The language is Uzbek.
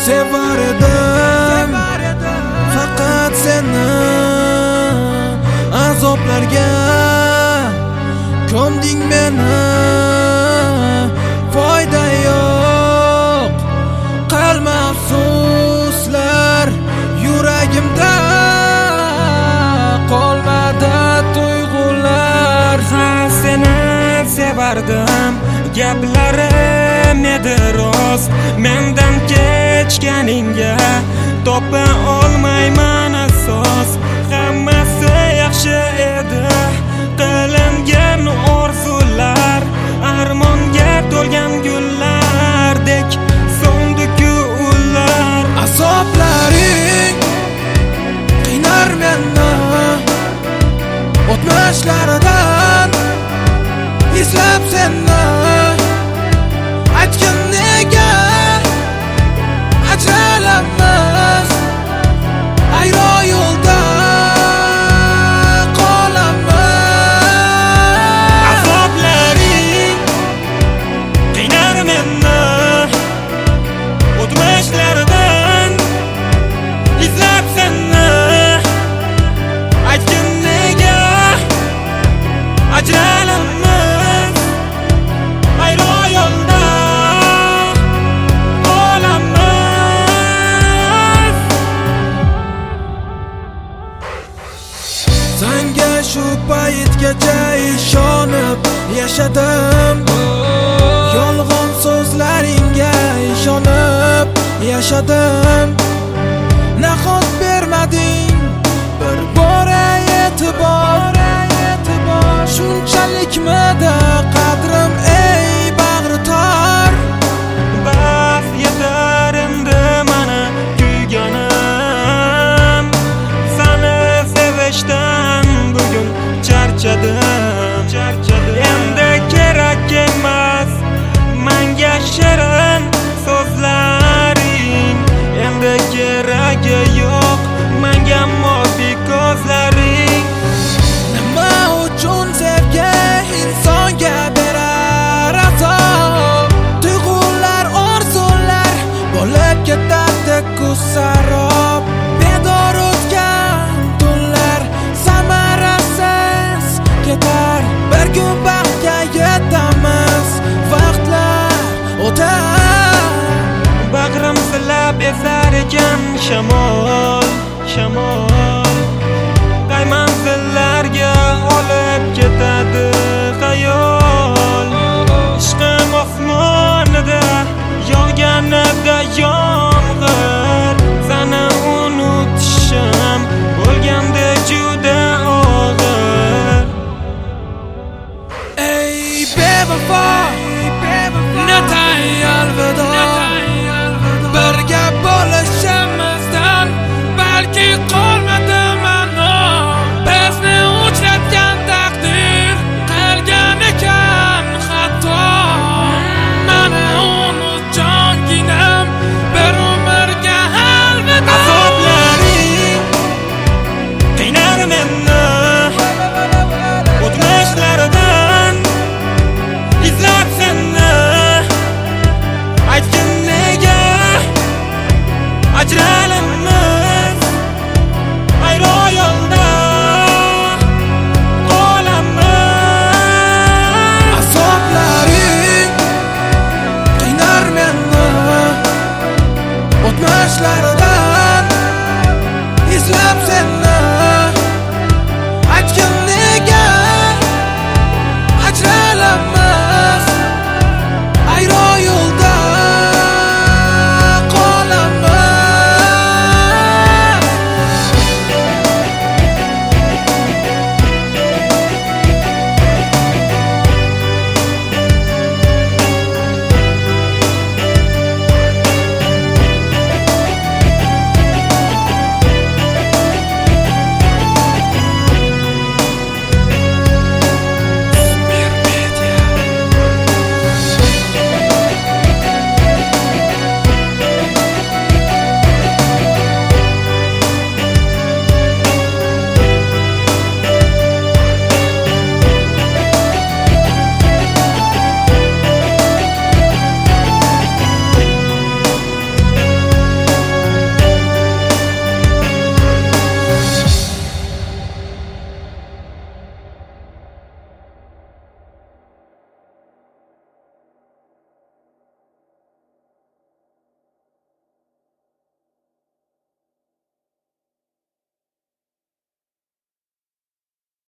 sevar edim faqat seni, azoblarga ko'mding meni, foyda yo'q qalma afsuslar yuragimda, qolmadi tuyg'ular. Seni sevardim, gaplarim edi rost, mendan kechganingga topa olmayman asos. Hammasi yaxshi edi, qilingan orzular armonga to'lgan gullardek so'ndiku ular. Azoblaring qiynar meni, o'tmishlaridan eslab seni, aytgin nega ajralamiz, ayro yo'lda qolamiz. Azoblaring qiynar meni, o'tmishlaridan eslab seni, aytgin nega ajralamiz, ayro yo'lda qolamiz. Senga shu paytgacha ishonib yashadim, yolg'on so'zlaringga ishonib yashadim. Nahot bermading bir bora e'tibor, shunchalikmidi qadrim ey bag'ri tor. Bas yetar endi mana kuyganim, seni sevishdan bugun charchadim. Endi kerak emas menga shirin so'zlaring, endi keragi yo'q menga mo'bi ko'zlaring. Nima uchun sevgi insonga berar azob, tuyg'ular orzular bo'lib ketadi kuz sarob. Bedor o'tgan tunlar samarasiz ketar, bir kun baxtga yetamiz, vaqtlar o'tar. Bag'rim silab esar ekan shamol, qay manzillarga olib ketadi xayol. Ishqim osmonida yog'ganida yomg'ir, seni unutishim bo'lganda juda og'ir. Ey bevafo